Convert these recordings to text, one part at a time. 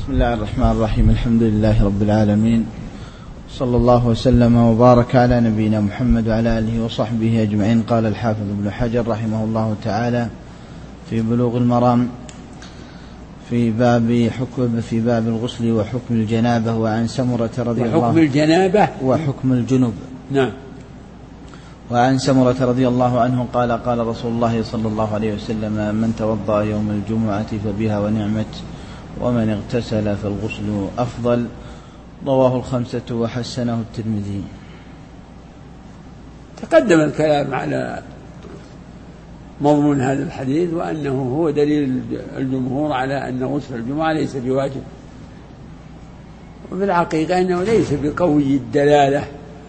بسم الله الرحمن الرحيم. الحمد لله رب العالمين، صلى الله وسلم وبارك على نبينا محمد وعلى آله وصحبه أجمعين. قال الحافظ ابن حجر رحمه الله تعالى في بلوغ المرام في باب الغسل وحكم الجنابة. وعن سمرة رضي الله وحكم الجنابة وحكم الجنوب. نعم. وعن سمرة رضي الله عنه قال قال رسول الله صلى الله عليه وسلم: من توضأ يوم الجمعة فبها ونعمت، ومن اغتسل فالغسل أفضل. رواه الخمسة وحسنه الترمذي. تقدم الكلام على مضمون هذا الحديث، وأنه هو دليل الجمهور على أن غسل الجمعة ليس بواجب، وفي الحقيقة أنه ليس بقوي الدلالة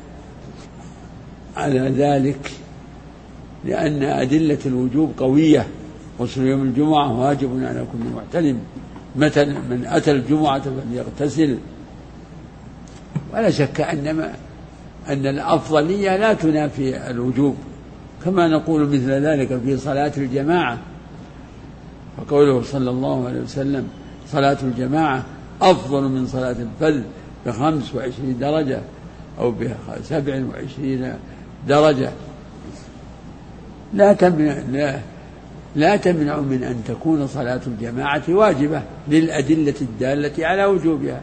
على ذلك، لأن أدلة الوجوب قوية. غسل يوم الجمعة واجب على كل محتلم، مثلا من أتى الجمعة فليغتسل. ولا شك أن الأفضلية لا تنافي الوجوب، كما نقول مثل ذلك في صلاة الجماعة، فقوله صلى الله عليه وسلم: صلاة الجماعة أفضل من صلاة الفذ ب25 درجة أو ب27 درجة. لا تمنع من أن تكون صلاة الجماعة واجبة للأدلة الدالة على وجوبها،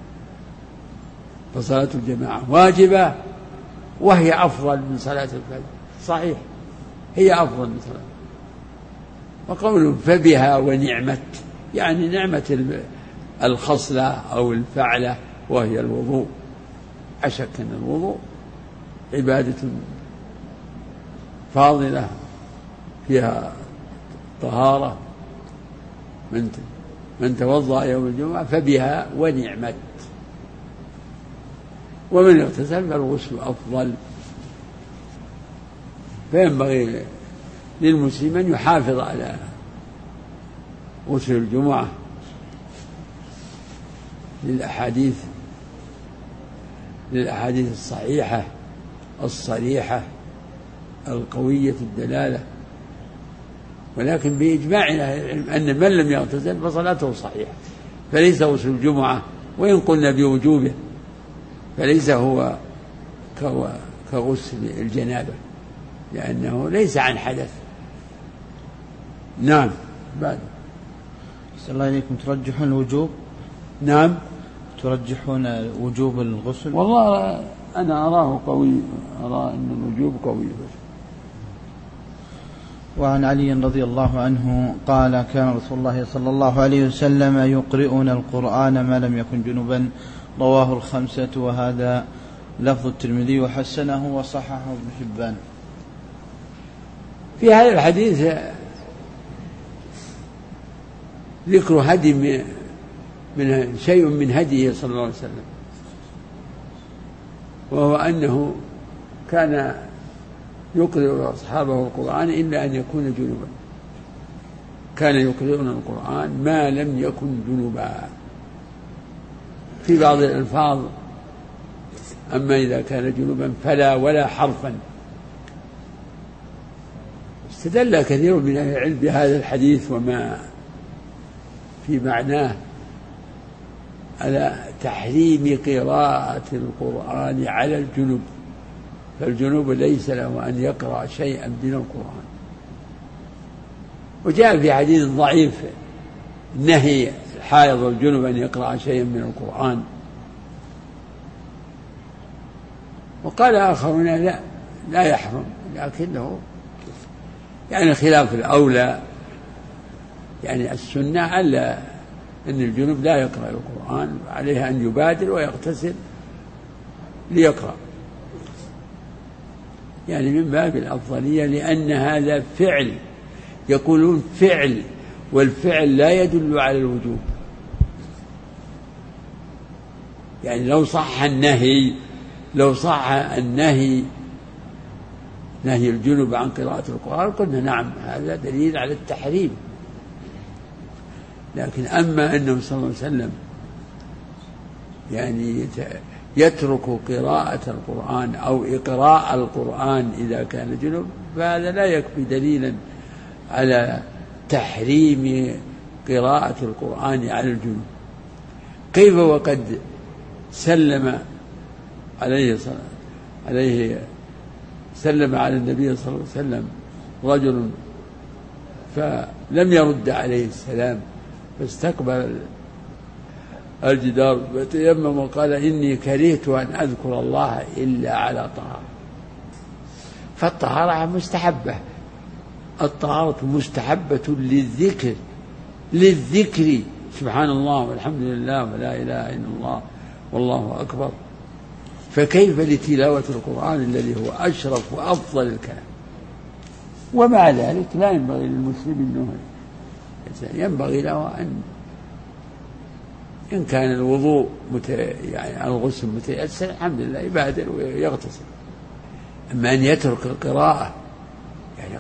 فصلاة الجماعة واجبة وهي أفضل من صلاة الفجر، صحيح هي أفضل من صلاة. وقوله فبها ونعمت، يعني نعمة الخصلة أو الفعلة وهي الوضوء. أشك أن الوضوء عبادة فاضلة فيها طهارة. من توضأ يوم الجمعة فبها ونعمت، ومن اغتسل فالغسل أفضل. فينبغي للمسلم أن يحافظ على غسل الجمعة للأحاديث الصحيحة الصريحة القوية الدلالة. ولكن بإجماع العلم أن من لم يغتسل فصلاته صحيحة، فليس غسل الجمعة وإن قلنا بوجوبه فليس هو كغسل الجنابة، لأنه ليس عن حدث. نعم. بعد صلى الله عليكم، ترجحون الوجوب؟ نعم، ترجحون وجوب الغسل؟ والله أنا أراه قوي، أرى أن الوجوب قوي. وعن علي رضي الله عنه قال: كان رسول الله صلى الله عليه وسلم يقرئنا القرآن ما لم يكن جنبا. رواه الخمسة، وهذا لفظ الترمذي وحسنه وصححه ابن حبان. في هذا الحديث ذكر هدي من شيء من هديه صلى الله عليه وسلم، وهو أنه كان يقرئ أصحابه القرآن إلا أن يكون جنبا. كان يقرئنا القرآن ما لم يكن جنبا. في بعض الألفاظ: أما إذا كان جنبا فلا ولا حرفا. استدل كثير من أهل العلم بهذا الحديث وما في معناه على تحريم قراءة القرآن على الجنب، فالجنوب ليس له أن يقرأ شيئا من القرآن. وجاء في حديث ضعيف نهي الحائض والجنوب أن يقرأ شيئا من القرآن. وقال آخرون لا يحرم، لكنه يعني خلاف الأولى، يعني السنة ألا أن الجنوب لا يقرأ القرآن، عليه أن يبادر ويغتسل ليقرأ، يعني من باب الأفضلية، لأن هذا فعل، يقولون فعل، والفعل لا يدل على الوجوب. يعني لو صح النهي نهي الجنب عن قراءة القرآن قلنا نعم هذا دليل على التحريم. لكن أما أنه صلى الله عليه وسلم يعني يترك قراءة القرآن أو إقراء القرآن إذا كان جنب، فهذا لا يكفي دليلا على تحريم قراءة القرآن على الجنوب. كيف وقد سلم سلم على النبي صلى الله عليه وسلم رجل فلم يرد عليه السلام، فاستقبل الجدار وتيمم وقال إني كرهت أن أذكر الله إلا على طهارة. فالطهارة مستحبة، الطهارة مستحبة للذكر سبحان الله والحمد لله ولا إله إلا الله والله أكبر، فكيف لتلاوة القرآن الذي هو أشرف وأفضل الكلام؟ ومع ذلك لا ينبغي للمسلم أنه ينبغي له إن كان الوضوء يعني الغسل متيسر الحمد لله يبادر ويغتسل. أما أن يترك القراءة يعني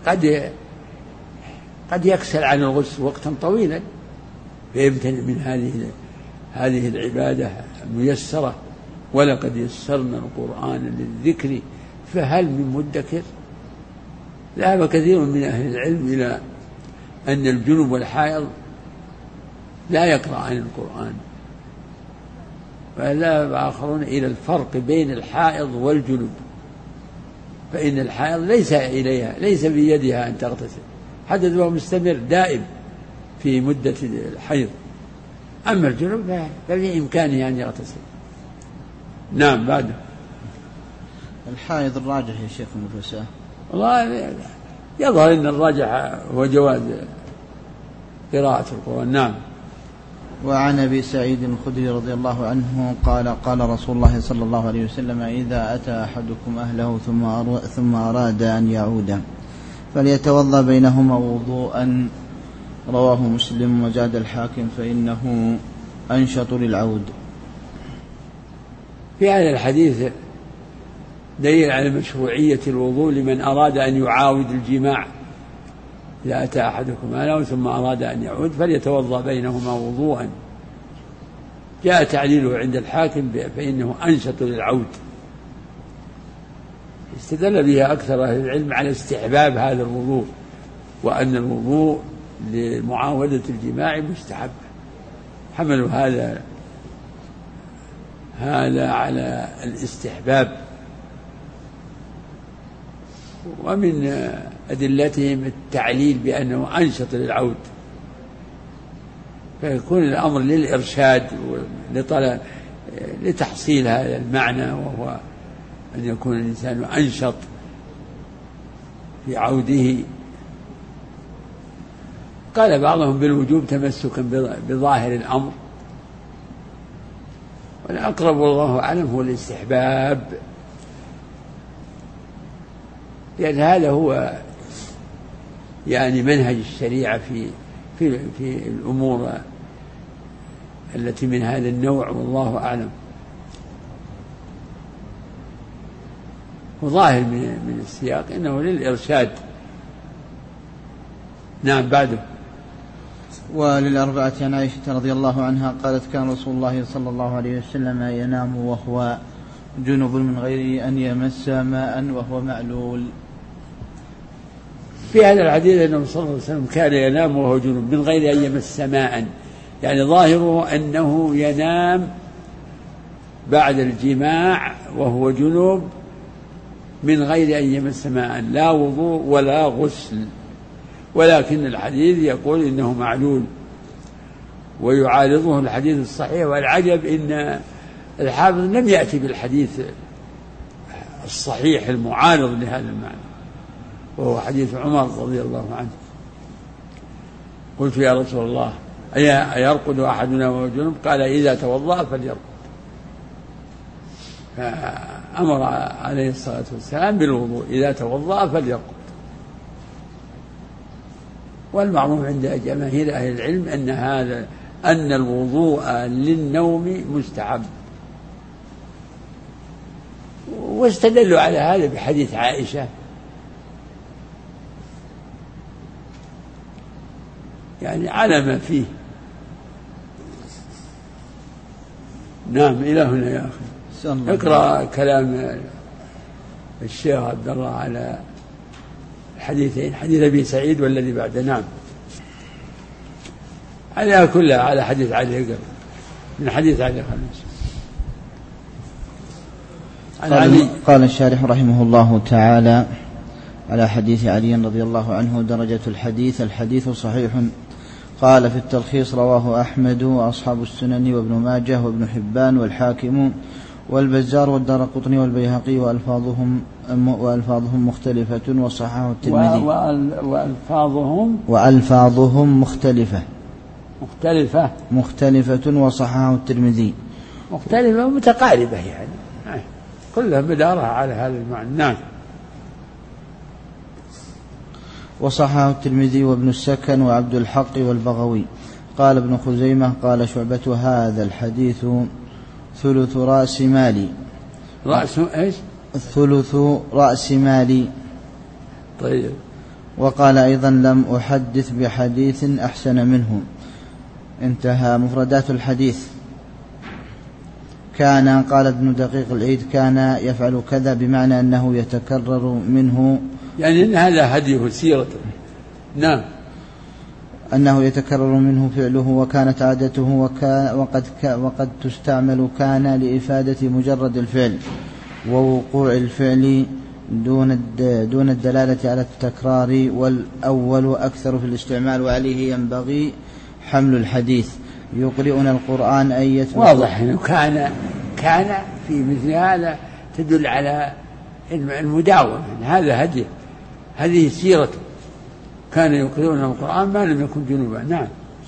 قد يكسل عن الغسل وقتا طويلا فيمتنع من هذه العبادة الميسرة. ولقد يسرنا القرآن للذكر فهل من مدكر. ذهب كثير من أهل العلم إلى أن الجنب والحائض لا يقرأان القرآن، وذهب آخرون إلى الفرق بين الحائض والجنب، فإن الحائض ليس بيدها أن تغتسل، حدثها مستمر دائم في مدة الحيض، أما الجنب فبإمكانه أن يغتسل. نعم. بعد الحائض الراجح يا شيخ النفساء؟ والله يظهر أن الراجح هو جواز قراءة القرآن. نعم. وعن أبي سعيد الخدري رضي الله عنه قال قال رسول الله صلى الله عليه وسلم إذا أتى أحدكم أهله ثم أراد أن يعود فليتوضأ بينهما وضوءا، رواه مسلم. وزاد الحاكم فإنه أنشط للعود. في هذا الحديث دليل على مشروعية الوضوء لمن أراد أن يعاود الجماع. إذا أتى أحدكم أهله ثم أراد أن يعود فليتوضأ بينهما وضوءا. جاء تعليله عند الحاكم فإنه أنشط للعود. استدل بها أكثر أهل العلم على استحباب هذا الوضوء، وأن الوضوء لمعاودة الجماع مستحب. حملوا هذا على الاستحباب. ومن أدلتهم التعليل بأنه أنشط للعود، فيكون الأمر للإرشاد لتحصيل هذا المعنى، وهو أن يكون الإنسان أنشط في عوده. قال بعضهم بالوجوب تمسكا بظاهر الأمر، والأقرب والله أعلم هو الاستحباب، لأن هذا هو يعني منهج الشريعة في الأمور التي من هذا النوع، والله أعلم. وظاهر من السياق إنه للإرشاد. نعم. بعده وللأربعة عن عائشة رضي الله عنها قالت كان رسول الله صلى الله عليه وسلم ينام وهو جنب من غير أن يمس ماء وهو معلول. في هذا الحديث أنه صلى الله عليه وسلم كان ينام وهو جنب من غير أن يمس ماء، يعني ظاهره أنه ينام بعد الجماع وهو جنب من غير أن يمس ماء، لا وضوء ولا غسل. ولكن الحديث يقول إنه معلول، ويعارضه الحديث الصحيح. والعجب إن الحافظ لم يأتي بالحديث الصحيح المعارض لهذا المعنى، وهو حديث عمر رضي الله عنه. قلت يا رسول الله أيرقد أحدنا وهو جنب؟ قال إذا توضأ فليرقد. فأمر عليه الصلاة والسلام بالوضوء، إذا توضأ فليرقد. والمعروف عند جماهير أهل العلم أن الوضوء للنوم مستحب. واستدلوا على هذا بحديث عائشة، يعني على ما فيه. نعم. إلى هنا يا أخي اقرأ كلام الشيخ عبد الله على الحديثين، حديث أبي سعيد والذي بعده. نعم. على كلها على حديث علي. من حديث علي عن علي. قال الشارح رحمه الله تعالى على حديث علي رضي الله عنه: درجة الحديث صحيح. قال في التلخيص: رواه أحمد وأصحاب السنن وابن ماجه وابن حبان والحاكم والبزار والدارقطني والبيهقي، وألفاظهم مختلفة وصححه الترمذي. وألفاظهم مختلفة وصححه الترمذي. مختلفة متقاربة يعني كلها مدارها على هذا المعنى. نعم. وصححه الترمذي وابن السكن وعبد الحق والبغوي. قال ابن خزيمة: قال شعبة: هذا الحديث ثلث رأس مالي. رأس إيش؟ ثلث رأس مالي. طيب. وقال أيضا: لم أحدث بحديث أحسن منه. انتهى. مفردات الحديث: كان، قال ابن دقيق العيد: كان يفعل كذا، بمعنى أنه يتكرر منه، يعني أن هذا هديه سيرته. نعم. أنه يتكرر منه فعله، وكانت عادته، وقد تستعمل كان لإفادة مجرد الفعل ووقوع الفعل دون الدلالة على التكرار، والأول أكثر في الاستعمال، وعليه ينبغي حمل الحديث. يقرئنا القرآن أن يتلو. واضح أنه كان في مثل هذا تدل على المداومة، هذا هديه، هذه سيرته، كان يقرئنا القرآن ما لم يكن جنوبا. نعم.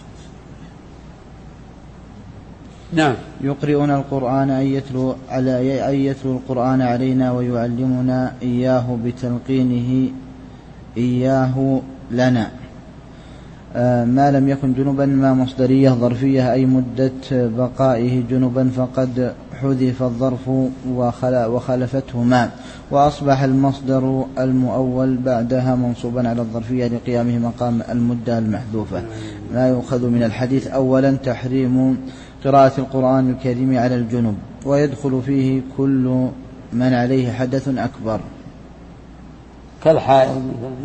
نعم. يقرئنا القرآن أن يتلو القرآن علينا ويعلمنا إياه بتلقينه إياه لنا. ما لم يكن جنبا ما مصدرية ظرفية، أي مدة بقائه جنبا، فقد حذف الظرف وخلفته ما، وأصبح المصدر المؤول بعدها منصوبا على الظرفية لقيامه مقام المدة المحذوفة. ما يؤخذ من الحديث: أولا تحريم قراءة القرآن الكريم على الجنب، ويدخل فيه كل من عليه حدث أكبر كالحائض.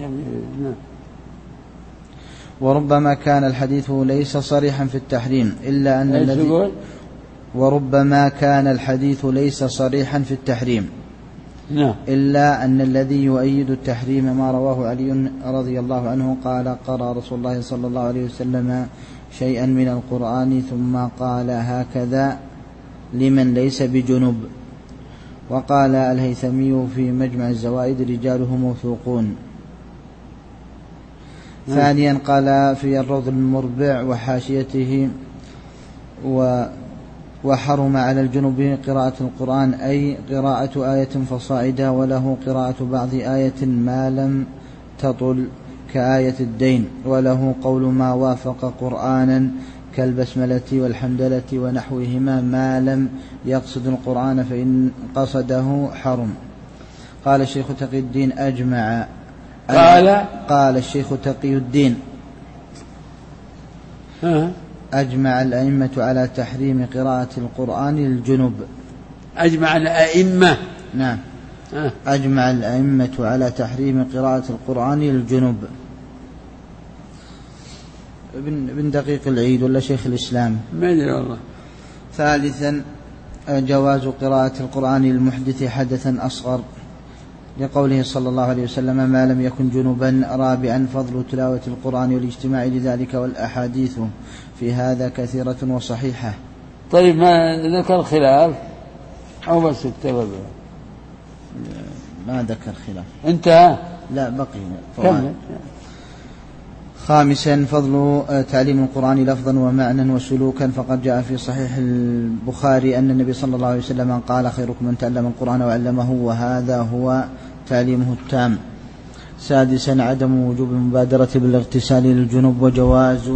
وربما كان الحديث ليس صريحا في التحريم، إلا أن الذي يؤيد التحريم ما رواه علي رضي الله عنه قال: قرأ رسول الله صلى الله عليه وسلم شيئا من القرآن ثم قال: هكذا لمن ليس بجنب. وقال الهيثمي في مجمع الزوائد: رجاله موثوقون. ثانيا قال في الروض المربع وحاشيته: وحرم على الجنوب قراءة القرآن، أي قراءة آية فصاعدا، وله قراءة بعض آية ما لم تطل كآية الدين، وله قول ما وافق قرآنا كالبسملة والحمدلة ونحوهما ما لم يقصد القرآن، فإن قصده حرم. قال الشيخ تقي الدين: قال الشيخ تقي الدين: أجمع الأئمة على تحريم قراءة القرآن للجنب. أجمع الأئمة. نعم. أجمع الأئمة على تحريم قراءة القرآن للجنب. ابن دقيق العيد ولا شيخ الإسلام؟ ما أدري والله. ثالثا جواز قراءة القرآن للمحدث حدثا أصغر، لقوله صلى الله عليه وسلم: ما لم يكن جنبا. رابعا فضل تلاوة القرآن والاجتماع لذلك، والأحاديث في هذا كثيرة وصحيحة. طيب، ما ذكر خلاف أو بس اكتفى؟ ما ذكر خلاف. انتهى؟ لا، بقي. خامسا فضل تعليم القرآن لفظا ومعنى وسلوكا، فقد جاء في صحيح البخاري أن النبي صلى الله عليه وسلم قال: خيركم من تعلم القرآن وعلمه، وهذا هو تعليمه التام. سادسا عدم وجوب المبادرة بالاغتسال للجنوب، وجواز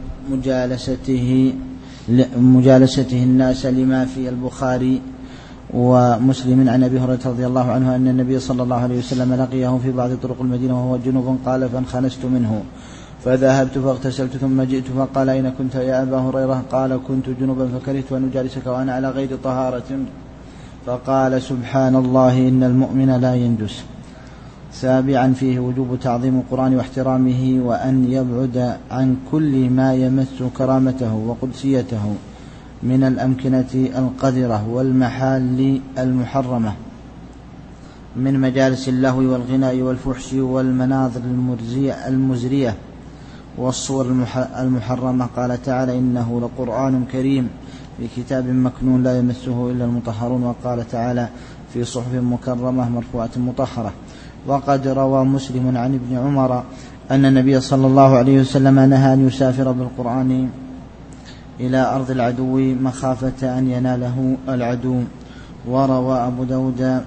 مجالسته الناس، لما في البخاري ومسلم عن أبي هريرة رضي الله عنه أن النبي صلى الله عليه وسلم لقيه في بعض طرق المدينة وهو جنوب، قال: فانخنست منه فذهبت فاغتسلت ثم جئت فقال: أين كنت يا أبا هريرة؟ قال: كنت جنوبا فكرهت أن أجالسك وأنا على غير طهارة. فقال: سبحان الله، إن المؤمن لا ينجس. سابعا فيه وجوب تعظيم القرآن واحترامه، وأن يبعد عن كل ما يمس كرامته وقدسيته من الأمكنة القذرة والمحال المحرمة من مجالس اللهو والغناء والفحش والمناظر المزرية والصور المحرمة. قال تعالى: إنه لقرآن كريم في كتاب مكنون لا يمسه إلا المطهرون. وقال تعالى: في صحف مكرمة مرفوعة مطهرة. وقد روى مسلم عن ابن عمر أن النبي صلى الله عليه وسلم نهى أن يسافر بالقرآن إلى أرض العدو مخافة أن يناله العدو. وروى أبو داود.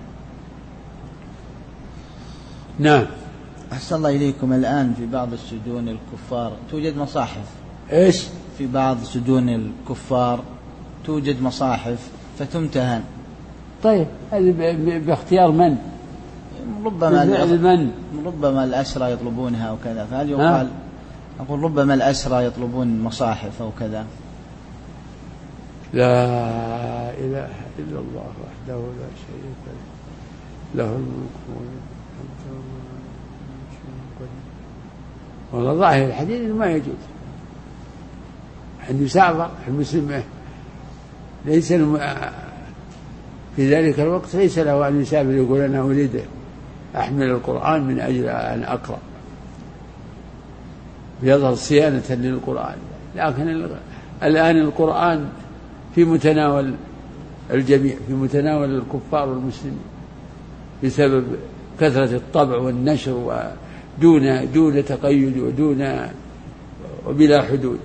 نعم. أحسن الله إليكم، الآن في بعض السجون الكفار توجد مصاحف. إيش؟ في بعض سجون الكفار توجد مصاحف فتمتهن. طيب هذه باختيار من؟ ربما الأسرى يطلبونها أو كذا، فهل يقال أقول ربما الأسرى يطلبون مصاحف أو كذا. لا إله إلا الله وحده لا شريك له الملك والله ظاهر الحديث ما يجوز أن يسافر المسلم، ليس في ذلك الوقت ليس له أن يسافر يقول أنا أريد أحمل القرآن من أجل أن أقرأ، يظهر صيانة للقرآن. لكن الآن القرآن في متناول الجميع، في متناول الكفار والمسلمين بسبب كثرة الطبع والنشر ودون تقيد وبلا حدود.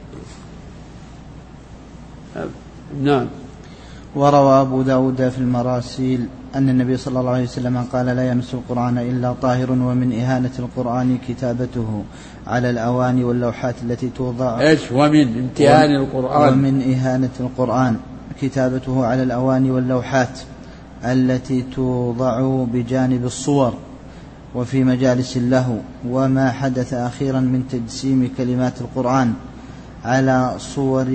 نعم. وروى أبو داود في المراسيل أن النبي صلى الله عليه وسلم قال: لا يمس القرآن إلا طاهر. ومن إهانة القرآن كتابته على الأواني واللوحات التي توضع. إيش؟ ومن امتهان القرآن. ومن إهانة القرآن كتابته على الأواني واللوحات التي توضع بجانب الصور وفي مجالس اللهو. وما حدث أخيرا من تجسيم كلمات القرآن على صور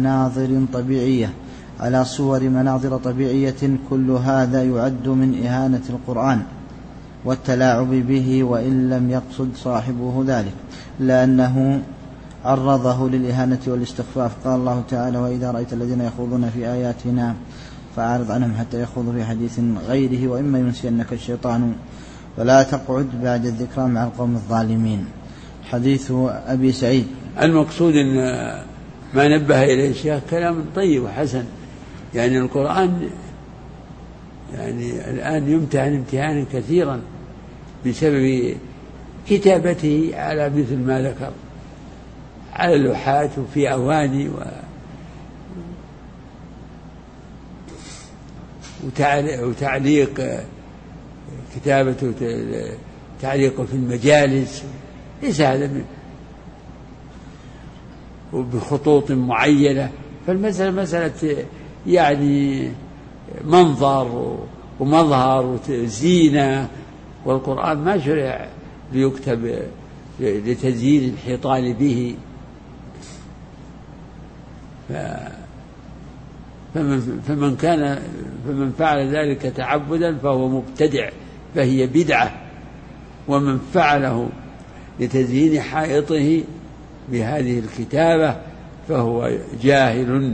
مناظر طبيعية كل هذا يعد من إهانة القرآن والتلاعب به، وإن لم يقصد صاحبه ذلك، لأنه عرضه للإهانة والاستخفاف. قال الله تعالى: وإذا رأيت الذين يخوضون في آياتنا فأعرض عنهم حتى يخوضوا في حديث غيره وإما ينسينك الشيطان ولا تقعد بعد الذكرى مع القوم الظالمين. حديث أبي سعيد. المقصود أن ما نبه إليه الشيخ كلام طيب وحسن، يعني القرآن يعني الآن يمتهن امتهانا كثيرا بسبب كتابته على مثل ما ذكر، على اللوحات وفي أواني وتعليق كتابته تعليقه في المجالس، ليس هذا وبخطوط معينة. فالمسألة مسألة يعني منظر ومظهر وزينة، والقرآن ما شرع ليكتب لتزيين الحيطان به. فمن فعل ذلك تعبدا فهو مبتدع، فهي بدعة. ومن فعله لتزيين حائطه بهذه الكتابة فهو جاهل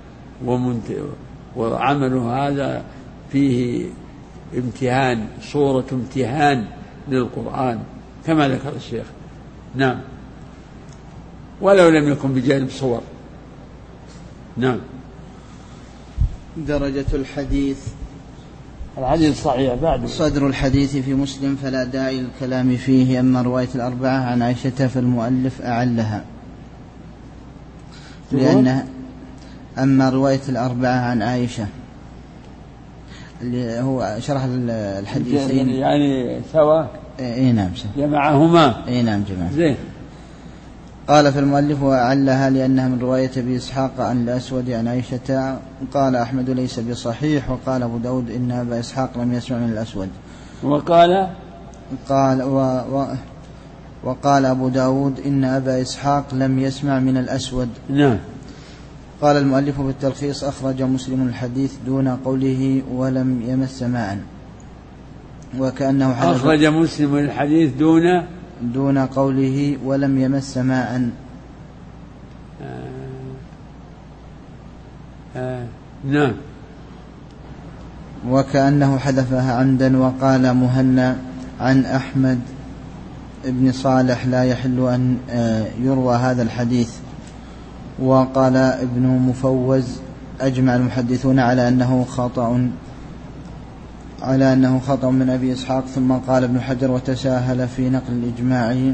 وعمله هذا فيه امتهان، صورة امتهان للقرآن كما ذكر الشيخ. نعم، ولو لم يكن بجانب صور. نعم. درجة الحديث صحيح. بعد صدر الحديث في مسلم فلا داعي للكلام فيه. أما رواية الأربعة عن عائشة فالمؤلف أعلها، لأنها أما رواية الأربعة عن عائشة اللي هو شرح الحديثين يعني سوا. نعم جمعهما. نعم جمع. زين. قال فالمؤلف وأعلها لأنها من رواية أبي إسحاق عن الأسود عن عائشة. قال أحمد ليس بصحيح. وقال أبو داود إن أبا إسحاق لم يسمع من الأسود. وقال أبو داود إن أبا إسحاق لم يسمع من الأسود. نعم. قال المؤلف بالتلخيص أخرج مسلم الحديث دون قوله ولم يمس ماء، وكأنه أخرج مسلم الحديث دون قوله ولم يمس ماء. نعم. وكأنه حذفها عمدا. وقال مهنا عن أحمد ابن صالح لا يحل أن يروى هذا الحديث. وقال ابن مفوز أجمع المحدثون على أنه خطأ من أبي إسحاق. ثم قال ابن حجر وتساهل في نقل الإجماع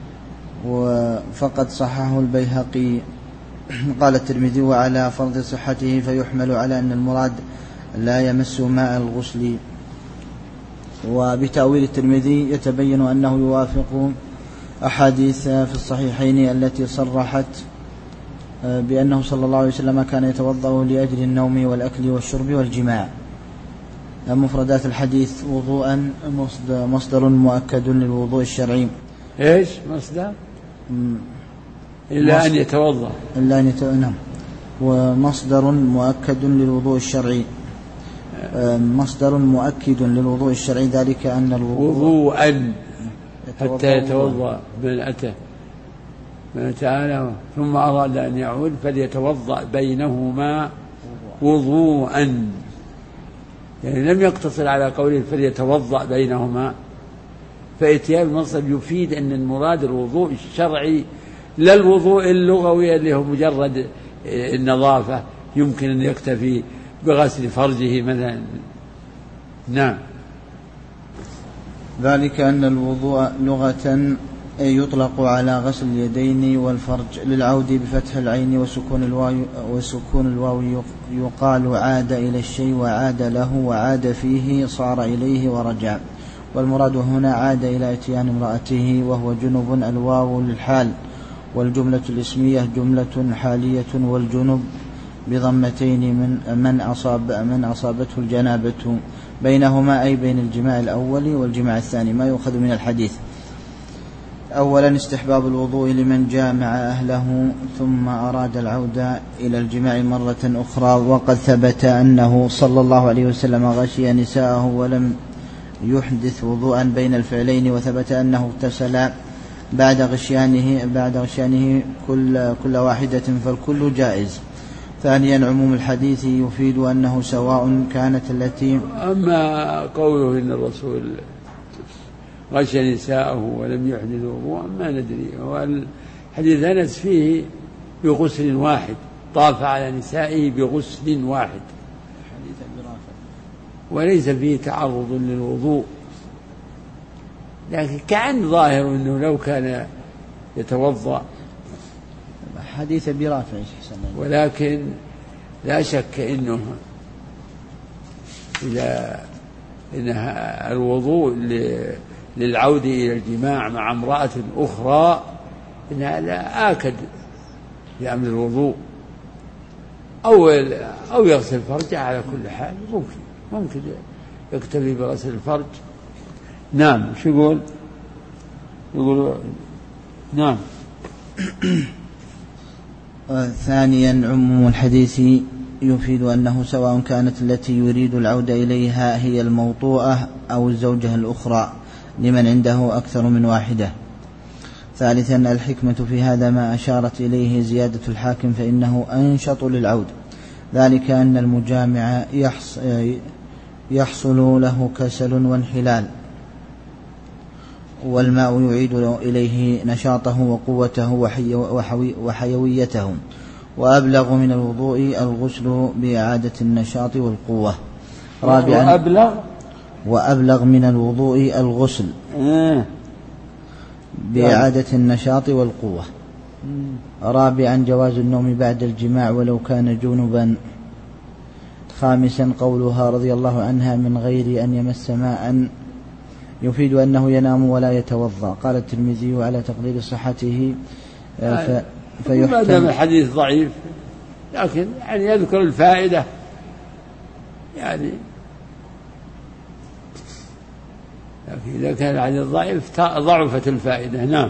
فقد صححه البيهقي. قال الترمذي وعلى فرض صحته فيحمل على أن المراد لا يمس ماء الغسل. وبتأويل الترمذي يتبين أنه يوافق أحاديث في الصحيحين التي صرحت بأنه صلى الله عليه وسلم كان يتوضأ لأجل النوم والأكل والشرب والجماع. مفردات الحديث: وضوءا مصدر مؤكد للوضوء الشرعي. إيش مصدر؟ إلا أن يتوضأ. نعم. ومصدر مؤكد للوضوء الشرعي. مصدر مؤكد للوضوء الشرعي ذلك أن وضوءا حتى يتوضأ من أتى تعالى ثم أراد أن يعود فليتوضأ بينهما وضوءا، يعني لم يقتصر على قوله فليتوضأ بينهما. فإتيان المصدر يفيد أن المراد الوضوء الشرعي لا الوضوء اللغوي اللي هو مجرد النظافة يمكن أن يكتفي بغسل فرجه مثلا. نعم. ذلك أن الوضوء لغة يطلق على غسل اليدين والفرج للعود بفتح العين وسكون الواو يقال عاد إلى الشيء وعاد له وعاد فيه صار إليه ورجع. والمراد هنا عاد إلى إتيان امرأته وهو جنب الواو للحال. والجملة الاسمية جملة حالية والجنب بضمتين من أصابته الجنابة بينهما أي بين الجماع الأول والجماع الثاني. ما يؤخذ من الحديث: أولا استحباب الوضوء لمن جامع أهله ثم أراد العودة إلى الجماع مرة أخرى. وقد ثبت أنه صلى الله عليه وسلم غشي نساءه ولم يحدث وضوءا بين الفعلين. وثبت أنه اغتسل بعد غشيانه كل واحدة فالكل جائز. ثانيا عموم الحديث يفيد أنه سواء كانت التي. أما قوله إن الرسول غشي نساءه ولم يحدث وضوءا ما ندري. والحديث أنس فيه بغسل واحد، طاف على نسائه بغسل واحد وليس فيه تعرض للوضوء. لكن كأن ظاهر أنه لو كان يتوضأ حديث برافع. ولكن لا شك أنه إذا الوضوء للعودة إلى الجماع مع امرأة أخرى إن هذا آكد لأمر الوضوء، أو يغسل فرجه. على كل حال ممكن يكتفي بغسل الفرج. نعم. شو يقول نعم. ثانيا عموم الحديث يفيد أنه سواء كانت التي يريد العودة إليها هي الموطوءة أو الزوجة الأخرى لمن عنده أكثر من واحدة. ثالثا الحكمة في هذا ما أشارت إليه زيادة الحاكم فإنه أنشط للعود، ذلك أن المجامع يحصل له كسل وانحلال، والماء يعيد إليه نشاطه وقوته وحيويته. وأبلغ من الوضوء الغسل بإعادة النشاط والقوة. رابعا وأبلغ من الوضوء الغسل بإعادة النشاط والقوة. رابعا جواز النوم بعد الجماع ولو كان جنبا. خامسا قولها رضي الله عنها من غير أن يمس ماء يفيد أنه ينام ولا يتوضأ. قال الترمذي على تقدير صحته ما دام الحديث ضعيف لكن يعني يذكر الفائدة، يعني لكن إذا كان الحديث ضعيف ضعفت الفائدة. نعم.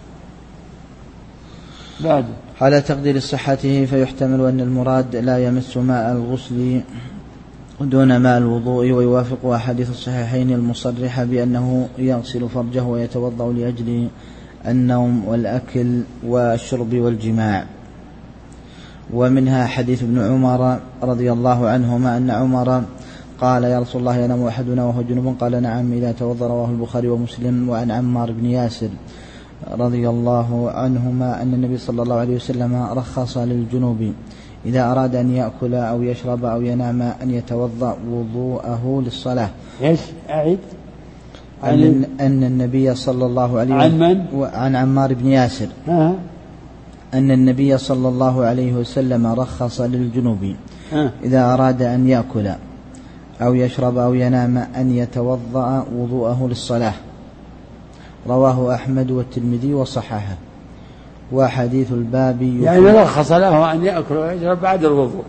بعد على تقدير صحته فيحتمل أن المراد لا يمس ماء الغسل دون ماء الوضوء، ويوافق أحاديث الصحيحين المصرحة بأنه يغسل فرجه ويتوضأ لأجل النوم والأكل والشرب والجماع. ومنها حديث ابن عمر رضي الله عنهما أن عمر قال يا رسول الله ينام أحدنا وهو جنوب؟ قال نعم إذا توضأ. رواه البخاري ومسلم. وعن عمار بن ياسر رضي الله عنهما أن النبي صلى الله عليه وسلم رخص للجنوب إذا أراد أن يأكل أو يشرب أو ينام أن يتوضأ وضوءه للصلاة. إيش أعيد؟ أن النبي صلى الله عليه وسلم عن من؟ عن عمار بن ياسر أن النبي صلى الله عليه وسلم رخص للجنوب إذا أراد أن يأكل أو يشرب أو ينام أن يتوضأ وضوءه للصلاة. رواه أحمد والترمذي وصححه. وحديث الباب يعني رخص له أن يأكل ويشرب بعد الوضوء.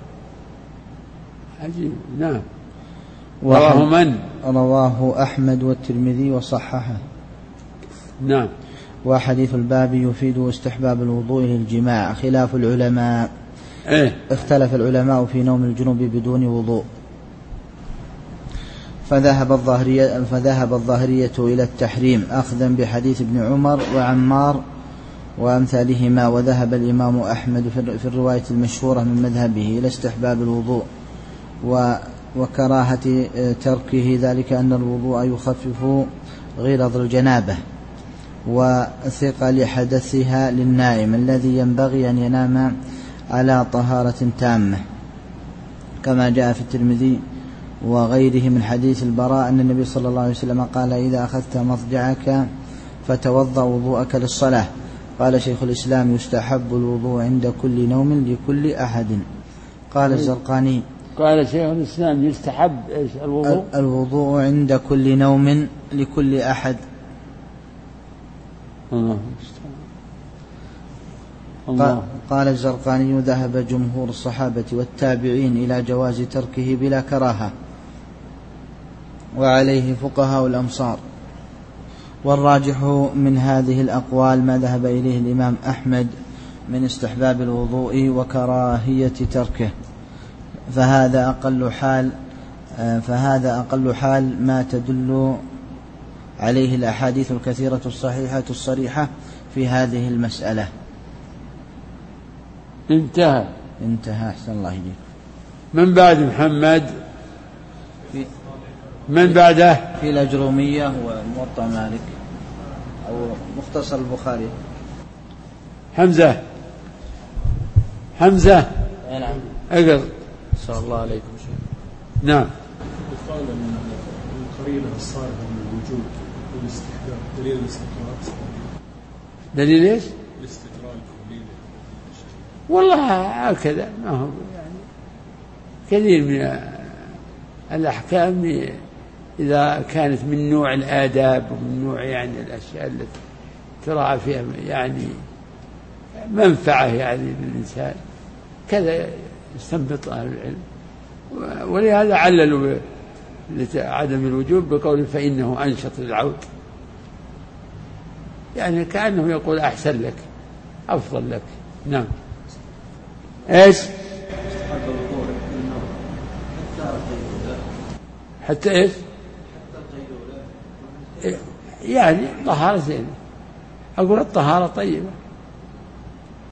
عجيب. نعم. رواه من؟ رواه أحمد والترمذي وصححه. نعم. وحديث الباب يفيد استحباب الوضوء للجماع خلاف العلماء. اختلف العلماء في نوم الجنوب بدون وضوء، فذهب الظاهرية إلى التحريم أخذا بحديث ابن عمر وعمار وأمثالهما. وذهب الإمام أحمد في الرواية المشهورة من مذهبه إلى استحباب الوضوء وكراهة تركه، ذلك أن الوضوء يخفف غلظ الجنابة وثقل حدثها للنائم الذي ينبغي أن ينام على طهارة تامة، كما جاء في الترمذي وغيره من حديث البراء أن النبي صلى الله عليه وسلم قال إذا أخذت مضجعك فتوضأ وضوءك للصلاة. قال شيخ الإسلام يستحب الوضوء عند كل نوم لكل أحد. قال الزرقاني قال شيخ الإسلام يستحب إيش الوضوء عند كل نوم لكل أحد. قال الزرقاني ذهب جمهور الصحابة والتابعين إلى جواز تركه بلا كراهة، وعليه فقهاء الأمصار. والراجح من هذه الأقوال ما ذهب إليه الإمام أحمد من استحباب الوضوء وكراهية تركه، فهذا أقل حال ما تدل عليه الأحاديث الكثيرة الصحيحة الصريحة في هذه المسألة. انتهى. أحسن الله إليك. من بعد محمد؟ من بعده؟ في الأجرومية وموطأ مالك أو مختصر البخاري. حمزة نعم. أقر. صلى الله عليكم شيخ. نعم. قال من القرينة الصارفة من الوجود والاستحباب دليل الاستقرار. دليل ايش؟ الاستقرار الكلي. والله هكذا، ما هو يعني كثير من الأحكام إذا كانت من نوع الآداب ومن نوع يعني الأشياء التي تراعى فيها يعني منفعة يعني للإنسان كذا يستنبط أهل العلم. ولهذا عللوا عدم الوجوب بقول فإنه أنشط للعود، يعني كأنه يقول أحسن لك أفضل لك. نعم. إيش؟ حتى إيش؟ يعني طهارة زينة. أقول الطهارة طيبة.